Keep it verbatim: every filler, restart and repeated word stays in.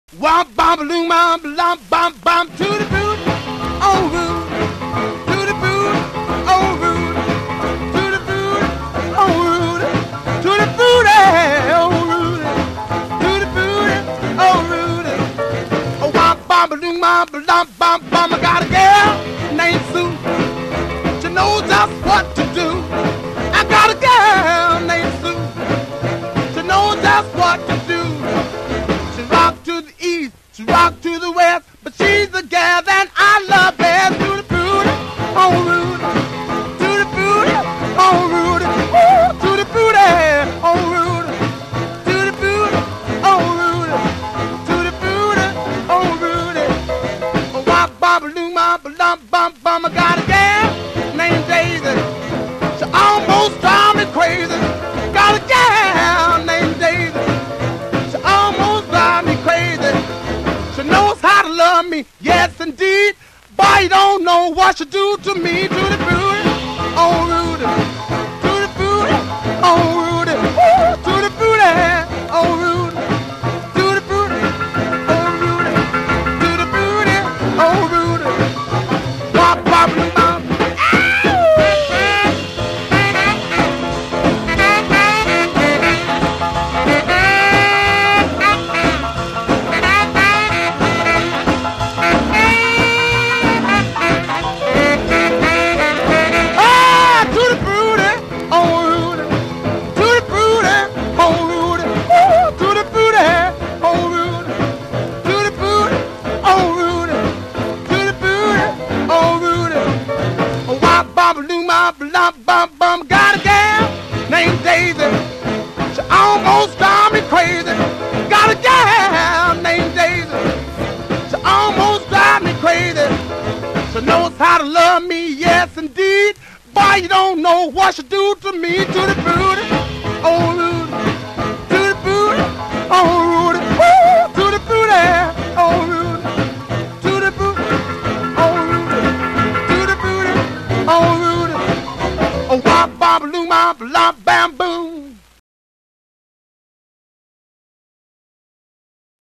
Womp bam loom bam bam bam bam to the boot, oh Rudy, to the boot, oh Rudy, to the boot, oh Rudy, to the booty, oh Rudy, to the booty, oh Rudy. Oh womp bam loom bam bam bam bam. I got a girl named Sue. She knows just what to do. I got a girl named Sue. She knows just what to do. She rock to the east, she rock to the west, but she's the gal that I love best. To the booty, oh Rudy, to the booty, oh Rudy, woo, to the booty, oh Rudy, to the booty, oh Rudy, to the booty, oh Rudy. Oh wop bop loom bop bum bum bum. I got a gal named Daisy. She almost drive me crazy. Got a gal named Daisy. She almost drive me crazy. She knows how to love me, yes indeed. Boy, you don't know what she do to me. To the booty, oh Rudy, to the booty, oh Rudy, woo, to the booty, oh Rudy, to the booty, oh Rudy, to the booty, oh Rudy. Wop wop loom bop. Bum, bum, got a gal named Daisy. She almost drive me crazy. Got a gal named Daisy. She almost drive me crazy. She knows how to love me, yes indeed. Boy, you don't know what she do to me. To the booty, oh Rudy, to the booty, oh Rudy, woo, to the booty, oh Rudy, to the booty, oh Rudy, to the booty, oh Rudy. Oh, wop, bop, loom, bop, lop, bam, boom.